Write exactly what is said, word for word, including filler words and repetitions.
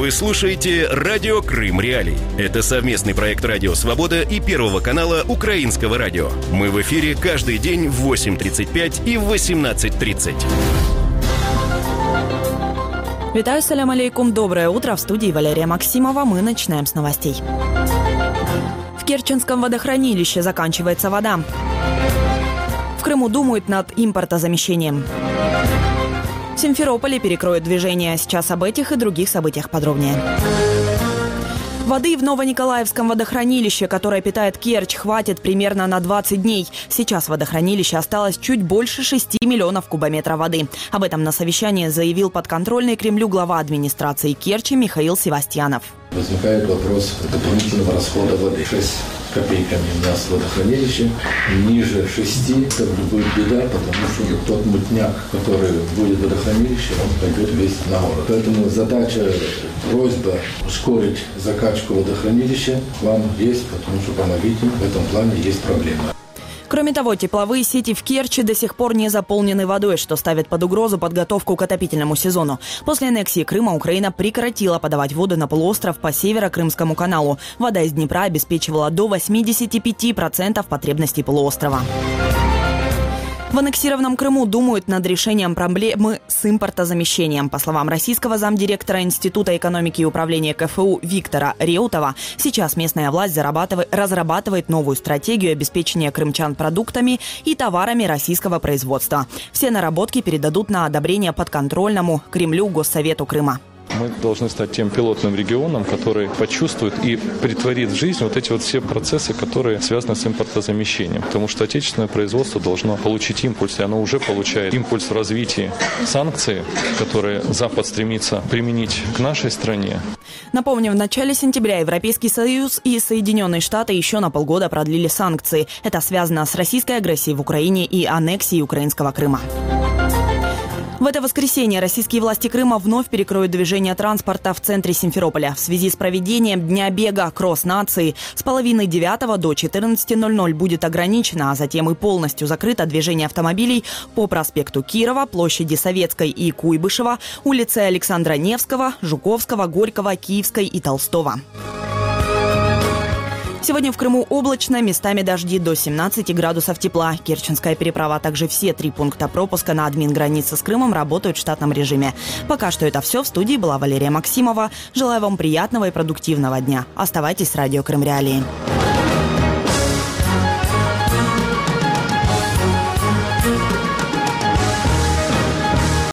Вы слушаете «Радио Крым Реалии». Это совместный проект «Радио Свобода» и Первого канала Украинского радио. Мы в эфире каждый день в восемь тридцать пять и в восемнадцать тридцать. Витаю, салям алейкум, доброе утро. В студии Валерия Максимова. Мы начинаем с новостей. В Керченском водохранилище заканчивается вода. В Крыму думают над импортозамещением. В Симферополе перекроют движение. Сейчас об этих и других событиях подробнее. Воды в Новониколаевском водохранилище, которое питает Керчь, хватит примерно на двадцать дней. Сейчас в водохранилище осталось чуть больше шести миллионов кубометров воды. Об этом на совещании заявил подконтрольный Кремлю глава администрации Керчи Михаил Севастьянов. Возникает вопрос дополнительного расхода воды. шесть копейками у нас водохранилище. Ниже шести это будет беда, потому что тот мутняк, который будет в водохранилище, он пойдет весь на город. Поэтому задача, просьба ускорить закачку водохранилища вам есть, потому что, помогите, в этом плане есть проблема. Кроме того, тепловые сети в Керчи до сих пор не заполнены водой, что ставит под угрозу подготовку к отопительному сезону. После аннексии Крыма Украина прекратила подавать воду на полуостров по Северо-Крымскому каналу. Вода из Днепра обеспечивала до восьмидесяти пяти процентов потребностей полуострова. В аннексированном Крыму думают над решением проблемы с импортозамещением. По словам российского замдиректора Института экономики и управления КФУ Виктора Реутова, сейчас местная власть разрабатывает новую стратегию обеспечения крымчан продуктами и товарами российского производства. Все наработки передадут на одобрение подконтрольному Кремлю Госсовету Крыма. Мы должны стать тем пилотным регионом, который почувствует и притворит в жизнь вот эти вот все процессы, которые связаны с импортозамещением. Потому что отечественное производство должно получить импульс, и оно уже получает импульс в развитии санкций, которые Запад стремится применить к нашей стране. Напомню, в начале сентября Европейский Союз и Соединенные Штаты еще на полгода продлили санкции. Это связано с российской агрессией в Украине и аннексией украинского Крыма. В это воскресенье российские власти Крыма вновь перекроют движение транспорта в центре Симферополя. В связи с проведением Дня бега «Кросс нации» с половины девятого до четырнадцати ноль-ноль будет ограничено, а затем и полностью закрыто движение автомобилей по проспекту Кирова, площади Советской и Куйбышева, улице Александра Невского, Жуковского, Горького, Киевской и Толстого. Сегодня в Крыму облачно, местами дожди до семнадцати градусов тепла. Керченская переправа, а также все три пункта пропуска на админгранице с Крымом работают в штатном режиме. Пока что это все. В студии была Валерия Максимова. Желаю вам приятного и продуктивного дня. Оставайтесь с радио Крым Реалии.